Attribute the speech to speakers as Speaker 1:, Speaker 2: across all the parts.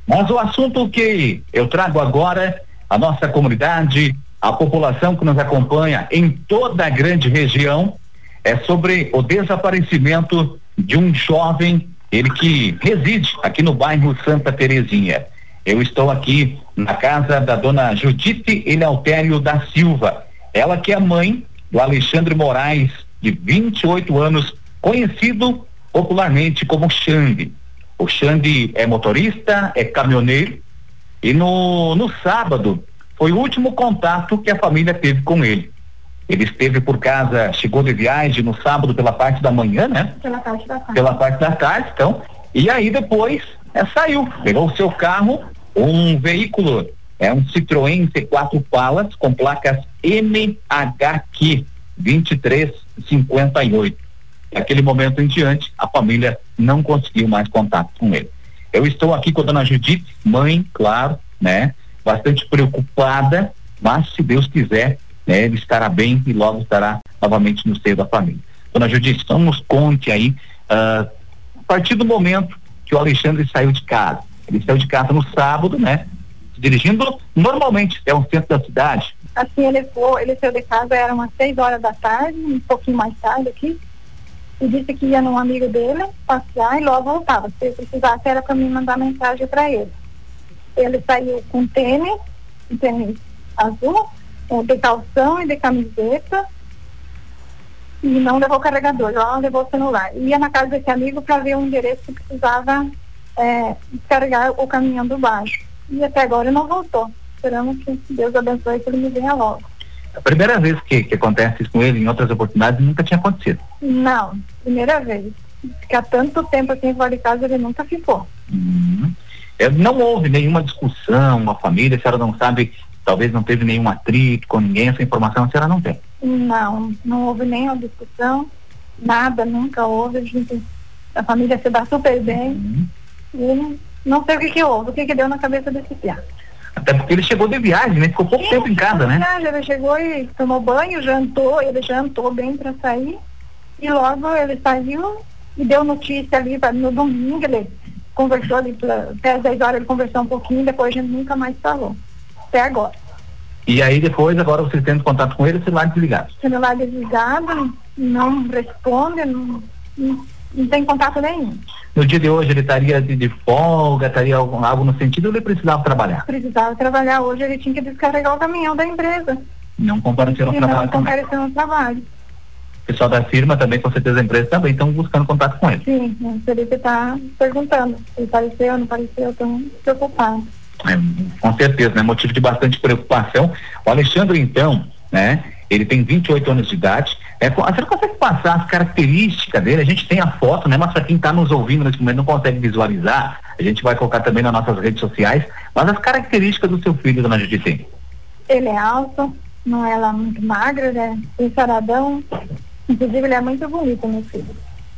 Speaker 1: Mas o assunto que eu trago agora, a nossa comunidade, a população que nos acompanha em toda a grande região, é sobre o desaparecimento de um jovem, ele que reside aqui no bairro Santa Terezinha. Eu estou aqui na casa da dona Judite Eleutério da Silva, ela que é mãe do Alexandre Moraes, de 28 anos, conhecido popularmente como Xande. O Xande é motorista, é caminhoneiro, e no sábado foi o último contato que a família teve com ele. Ele esteve por casa, chegou de viagem no sábado pela parte da manhã, né? Pela parte da tarde. Pela parte da tarde, então. E aí depois saiu, pegou o seu carro, um veículo, um Citroën C4 Palas com placas MHQ 2358. Daquele momento em diante, a família não conseguiu mais contato com ele. Eu estou aqui com a dona Judite, mãe, claro, né? Bastante preocupada, mas se Deus quiser, né, ele estará bem e logo estará novamente no seio da família. Dona Judite, então nos conte aí, a partir do momento que o Alexandre saiu de casa. Ele saiu de casa no sábado, né? Dirigindo normalmente, é um centro da cidade.
Speaker 2: Assim, ele saiu de casa, era umas 6 horas da tarde, um pouquinho mais tarde aqui, e disse que ia num amigo dele passear e logo voltava. Se ele precisasse, era para mim mandar mensagem para ele. Ele saiu com tênis azul, de calção e de camiseta, e não levou o carregador, só levou o celular. Ia na casa desse amigo para ver o endereço que precisava descarregar o caminhão do baixo. E até agora ele não voltou. Esperamos que Deus abençoe que ele me venha logo.
Speaker 1: A primeira vez que acontece isso com ele, em outras oportunidades, nunca tinha acontecido.
Speaker 2: Não, primeira vez. Porque há tanto tempo assim fora de casa, ele nunca ficou.
Speaker 1: Não houve nenhuma discussão, uma família, a senhora não sabe, talvez não teve nenhum atrito com ninguém, essa informação a senhora não tem?
Speaker 2: Não houve nenhuma discussão, nada, nunca houve. A família se dá super bem. E não sei o que houve, o que deu na cabeça desse piá.
Speaker 1: Até porque ele chegou de viagem, né? Ficou pouco tempo em casa, né?
Speaker 2: Ele chegou e tomou banho, ele jantou bem para sair, e logo ele saiu e deu notícia ali no domingo. Ele conversou ali até às 10 horas, ele conversou um pouquinho, depois a gente nunca mais falou, até agora.
Speaker 1: E aí depois, agora vocês tendo contato com ele, o celular desligado?
Speaker 2: Celular desligado, não responde, não tem contato nenhum.
Speaker 1: No dia de hoje ele estaria de folga, estaria algo no sentido, ou ele precisava trabalhar?
Speaker 2: Precisava trabalhar, hoje ele tinha que descarregar o caminhão da empresa.
Speaker 1: Não compareceu no trabalho.
Speaker 2: Não compareceu no trabalho.
Speaker 1: O pessoal da firma também, com certeza a empresa também estão buscando contato com ele.
Speaker 2: Sim, o Felipe está perguntando se apareceu ou não apareceu, estão preocupados.
Speaker 1: Com certeza, né? Motivo de bastante preocupação. O Alexandre, então, né? Ele tem 28 anos de idade. A senhora consegue passar as características dele? A gente tem a foto, né? Mas para quem está nos ouvindo nesse momento não consegue visualizar, a gente vai colocar também nas nossas redes sociais. Mas as características do seu filho, dona Judite?
Speaker 2: Ele é alto, não é lá muito magro, né? Tem saradão. Inclusive ele é muito bonito, meu filho.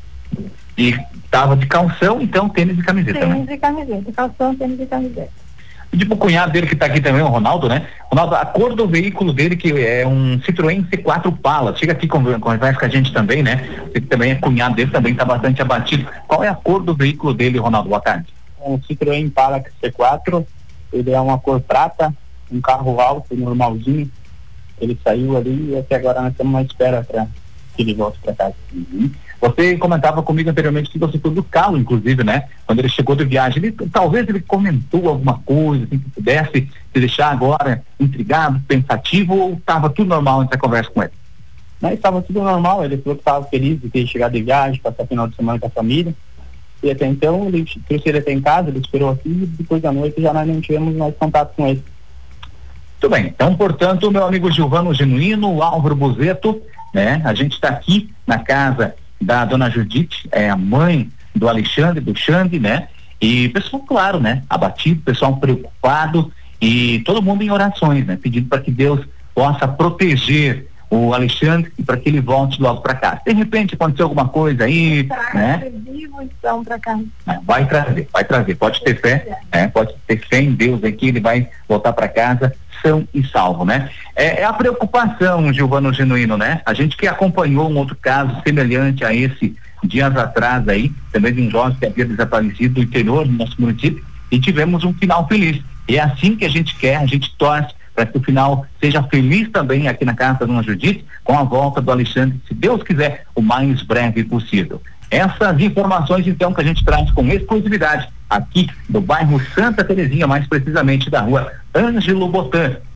Speaker 1: E estava de calção, então tênis e camiseta, né?
Speaker 2: Tênis e camiseta, calção, tênis e camiseta.
Speaker 1: Tipo o cunhado dele que está aqui também, o Ronaldo, né? Ronaldo, a cor do veículo dele, que é um Citroën C4 Palas, chega aqui conversa com a gente também, né? Você que também é cunhado dele, também está bastante abatido. Qual é a cor do veículo dele, Ronaldo? Boa tarde.
Speaker 3: Um Citroën Palas C4, ele é uma cor prata, um carro alto, normalzinho. Ele saiu ali e até agora nós estamos à espera para que ele volte para casa.
Speaker 1: Você comentava comigo anteriormente que você foi buscá-lo, inclusive, né? Quando ele chegou de viagem, talvez ele comentou alguma coisa, assim, que pudesse te deixar agora intrigado, pensativo, ou estava tudo normal nessa conversa com ele?
Speaker 3: Não, estava tudo normal, ele falou que estava feliz de ter chegado de viagem, passar final de semana com a família. E até então, ele trouxe ele até em casa, ele esperou aqui, e depois da noite já nós não tivemos mais contato com ele.
Speaker 1: Muito bem, então, portanto, meu amigo Gilvano Genuíno, o Álvaro Buzeto, né? A gente está aqui na casa da dona Judite, a mãe do Alexandre, do Xande, né? E pessoal, claro, né? Abatido, pessoal preocupado e todo mundo em orações, né? Pedindo para que Deus possa proteger o Alexandre e para que ele volte logo para casa. De repente aconteceu alguma coisa aí, né? Vai trazer, pode ter fé, pode ter fé em Deus aqui, ele vai voltar para casa são e salvo, né? É a preocupação, Gilvano Genuíno, né? A gente que acompanhou um outro caso semelhante a esse dias atrás aí, também de um jovem que havia desaparecido do interior do nosso município, e tivemos um final feliz. E é assim que a gente quer, a gente torce para que o final seja feliz também aqui na casa da dona Judite, com a volta do Alexandre, se Deus quiser, o mais breve possível. Essas informações, então, que a gente traz com exclusividade aqui do bairro Santa Terezinha, mais precisamente da rua Ângelo Botan.